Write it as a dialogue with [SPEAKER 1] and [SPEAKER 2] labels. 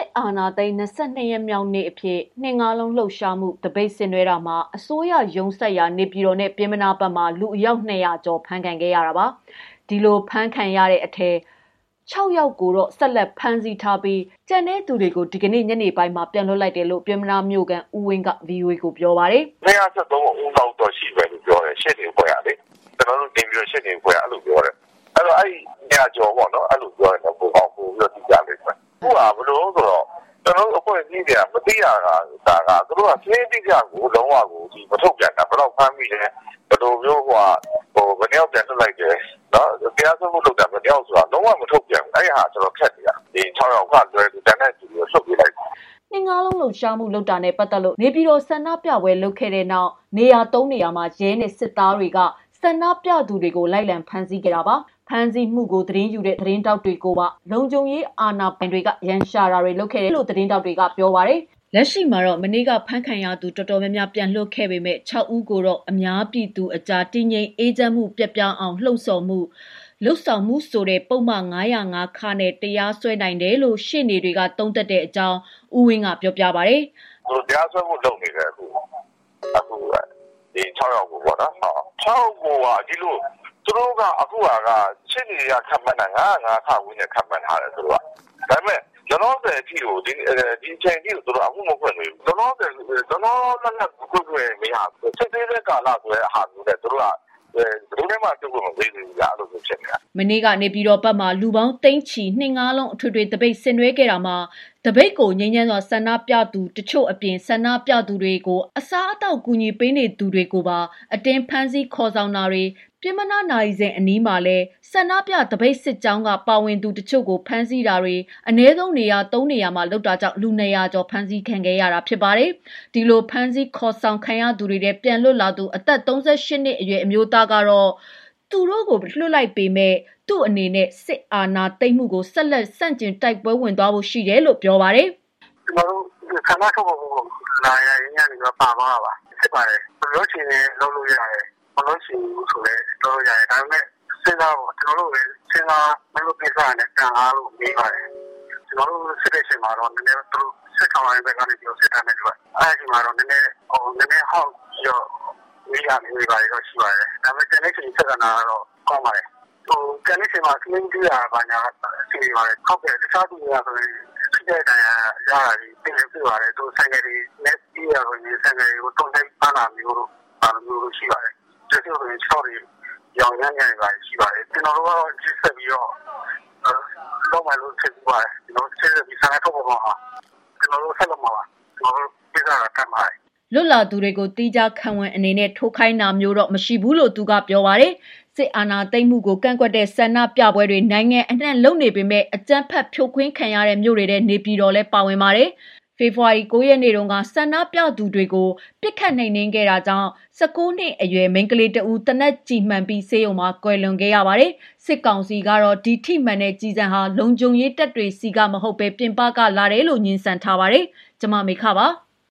[SPEAKER 1] အာဏာသိမ်း22ရက်မြောက်နေ့အဖြစ်နှစ်ငါးလုံးလှုပ်ရှားမှုတပိတ်ဆင်နွှဲတာမှာအစိုးရရုံးဆက်ရာနေပြည်တော်နဲ့ပြည်မနာဘက်မှာလူအယောက်200ကျော်ဖမ်းခံခဲ့ရတာပါဒီလိုဖမ်းခံရတဲ့အထက်6ယောက်ကိုတော့ဆက်လက်ဖမ်းဆီးထားပြီးကျန်တဲ့သူတွေကိုဒီကနေ့ညနေပိုင်းမှာပြန်လွှတ်လိုက်တယ်လို့ပြည်မနာမြို့ကန်ဦးဝင်းက VOA ကိုပြောပါတယ်
[SPEAKER 2] 273ဦးလောက်တော့ရှိပဲလို့ပြောတယ်ရှစ်နေဖွဲ့ရလေကျွန်တော်တို့တင်ပြီးရှစ်နေဖွဲ့အဲ့လိုပြောတယ်အဲ့တော့အဲ့ညကျော်ပေါ့နော်အဲ့လိုပြောရင်တော့ပိုအောင်ပိုပြီးတော့သိကြလိမ့်မယ်ဟုတ်ပါဘလို့ဆိုတော့ကျွန်တော်တို့အဖွဲ့အစည်းတွေကမသိရတာကသူတို့ကစင်းတိကျကိုလုံးဝကိုဒီမထုတ်ပြန်တာဘယ်တော့ဖမ်းမိလဲဘယ်လိုမျိုးဘယ်နှယောက်ပြန်ထွက်လိုက်တယ်နော်တရားစွဲမှုလုပ်တာဘယ်နှယောက်ဆိုတာလုံးဝမထုတ်ပြန်ဘူးအဲ့ဟာကျွန်တော်ခက်နေတာဒီ6ယောက်ကလွယ်တန်းတဲ့သူတွေဆုတ်ပြလိုက်
[SPEAKER 1] နှစ်ငါးလုံးလှုပ်ရှားမှုလုပ်တာနဲ့ပတ်သက်လို့နေပြည်တော်ဆန္ဒပြပွဲလုပ်ခဲ့တဲ့နောက်နေရာ3နေရာမှာရဲနဲ့စစ်သားတွေကဆန္ဒပြသူတွေကိုလိုက်လံဖမ်းဆီးခဲ့တာပါဖမ်းဆီးမှုကိုသတင်းယူတဲ့သတင်းတောက်တွေကိုပါလုံခြုံရေးအာဏာပိုင်တွေကရန်ရှာတာတွေလုပ်ခဲ့တယ်လို့သတင်းတောက်တွေကပြောပါတယ်လက်ရှိမှာတော့မနေ့ကဖမ်းခံရသူတော်တော်များများပြန်လွှတ်ခဲ့ပေမဲ့6ဦးကိုတော့အများပြည်သူအကြားတည်ငြိမ်အေးချမ်းမှုပြပြအောင်လှုံ့ဆော်မှုလှုပ်ဆောင်မှုဆိုတဲ့ပုံမှန်905ခါနဲ့တရားစွဲနိုင်တယ်လို့ရှေ့နေတွေကသုံးသပ်တဲ့အကြောင်းဦးဝင်းကပြောပြပါတယ်
[SPEAKER 2] သူတရားစွဲမှုလုပ်နေတယ်အခုဒီ6ယောက်ကိုပေါ့နော်6ယောက်ကိုကဒီလိုသူတို့ကအခုကရှင်းနေရခံမှန်းတာ905ခါဝင်းနဲ့ခံမှန်းထားတယ်သူတို့ကဒါပေမဲ့ကျွန်တော်တဲ့အထီကိုဒီချိန်ကြီးကိုသူတို့အခုမဖွင့်သေးဘူးကျွန်တော်လက်ခွင့်မရဘူးစစ်သေးတဲ့ကာလဆိုတဲ့ဟာမျိုးနဲ့သူတို့ကဘယ်လိုမှပြုတ်လို့မသေးဘူးကြာလို့ဖြစ်နေတာ
[SPEAKER 1] မနေ့ကနေပြည်တော်ဘက်မှာလူပေါင်းသိန်းချီနှစ်ငါးလုံးအထွေထွေတပိတ်ဆင်နွှဲခဲ့တာမှာတပိတ်ကိုငြိမ်းချမ်းစွာဆန္ဒပြသူတချို့အပြင်ဆန္ဒပြသူတွေကိုအစားအသောက်ကူညီပေးနေသူတွေကိုပါအတင်းဖမ်းဆီးခေါ်ဆောင်တာတွေပြည်မနာနိုင်စဉ်အနီးမှာလဲဆန္ဒပြတပိတ်စစ်ကြောင်းကပါဝင်သူတချို့ကိုဖမ်းဆီးတာတွေအနည်းဆုံးနေရာ3နေရာမှာလောက်တာကြောင့်လူ200ကျော်ဖမ်းဆီးခံခဲ့ရတာဖြစ်ပါတယ်ဒီလိုဖမ်းဆီးခေါ်ဆောင်ခံရသူတွေတဲ့ပြန်လွတ်လာသူအသက်38နှစ်အရွယ်အမျိုးသားကတော့သူတို့ကိုလွှတ်လိုက်ပေမဲ့သူ့အနေနဲ့စစ်အာဏာသိမ်းမှုကိုဆက်လက်ဆန့်ကျင်တိုက်ပွဲဝင်သွားဖို့ရှိတယ်လို့ပြောပါတယ်
[SPEAKER 2] ကျွန်တော်တို့ခဏထုတ်ဖို့လာရရင်ညနေကပါသွားပါဖြစ်ပါတယ်ဘယ်လိုချင်လဲလုပ်လို့ရတယ်မလို့ရှိဘူးဆိုလဲလုပ်လို့ရတယ်ဒါပေမဲ့စဉ်းစားဖို့ကျွန်တော်တို့လည်းစဉ်းစားမလို့ပြစားနဲ့တန်အားလို့နေပါတယ်ကျွန်တော်တို့စစ်တဲ့ချိန်မှာတော့နည်းနည်းသူတို့စစ်ကောင်တိုင်းဘက်ကနေပြောစစ်တာနဲ့တွေ့အဲ့ဒီမှာတော့နည်းနည်းဟောက်ပြီးတော့မိရနေပါတော့ရှိပါတယ်ဒါပေမဲ့ကျွန်တော်ချိန်စက်ကနာတော့ကောင်းပါတယ်ကျွန်တော်ချိန်မှာကလင်းကြီးရပါညာရှိနေပါတယ်ဟုတ်ကဲ့တခြားသူတွေကဆိုရင်ဖြစ်တဲ့တရားရတာဒီပြင်ပြပါတယ်သူဆိုင်ကလေးနဲ့ပြီးရတော့ဒီဆိုင်ကလေးကိုတုံးတိုင်းပါလာမျိုးလို့ပါလို့ရှိပါတယ်ကျတော့ဒီချော်ရီရောင်ရမ်းနေပါရှိပါတယ်ကျွန်တော်တို့ကတော့ကြည့်ဆက်ပြီးတော့တော့မလို့ဆက်ပါတယ်ကျွန်တော်ဆက်ပြီးစားထုတ်ပါမှာကျွန်တော်တို့ဆက်လုပ်မှာပါကျွန်တော်တို့ပြဿနာကမ်းပါတယ်
[SPEAKER 1] လွတ်လာသူတွေကိုတီးခြားခံဝန်အနေနဲ့ထိုးခိုင်းတာမျိုးတော့မရှိဘူးလို့သူကပြောပါတယ်စစ်အာဏာသိမ်းမှုကိုကန့်ကွက်တဲ့ဆန္ဒပြပွဲတွေနိုင်ငံအနှံ့လုံနေပေမဲ့အကြမ်းဖက်ဖြိုခွင်းခံရတဲ့မြို့တွေထဲနေပြည်တော်လဲပါဝင်ပါတယ်ဖေဖော်ဝါရီ9ရက်နေ့တုန်းကဆန္ဒပြသူတွေကိုပြစ်ခတ်နှိမ်နင်းခဲ့တာကြောင့်19နှစ်အရွယ်မိန်းကလေးတဦးတနက်ကြည်မှန်ပြီးဆေးရုံမှာကွယ်လွန်ခဲ့ရပါတယ်စစ်ကောင်စီကတော့ဒီထိမှန်တဲ့ကြီးစံဟာလုံခြုံရေးတပ်တွေစီကမဟုတ်ပဲပြင်ပကလာတယ်လို့ညှဉ်းဆန်ထားပါတယ်ကျွန်မမေခပါ